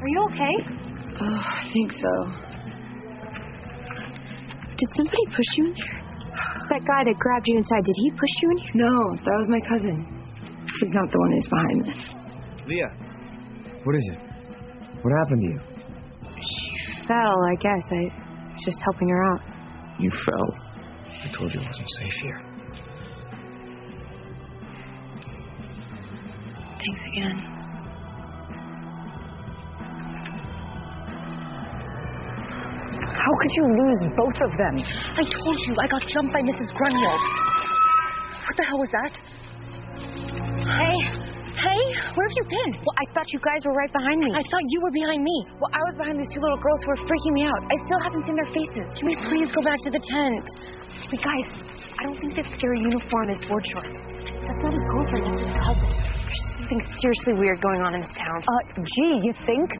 Are you okay? Oh, I think so. Did somebody push you in here? That guy that grabbed you inside, did he push you in here? No, that was my cousin. He's not the one who's behind this. Leah, what is it? What happened to you? She fell, I guess. I was just helping her out. You fell. I told you it wasn't safe here. Thanks again. How could you lose both of them? I told you, I got jumped by Mrs. Grunwald. What the hell was that? Hey, where have you been? Well, I thought you guys were right behind me. I thought you were behind me. Well, I was behind these two little girls who were freaking me out. I still haven't seen their faces. Can we please go back to the tent? Wait, guys, I don't think that scary uniform is board shorts. That's not his girlfriend, that's his cousin. There's something seriously weird going on in this town. Gee, you think?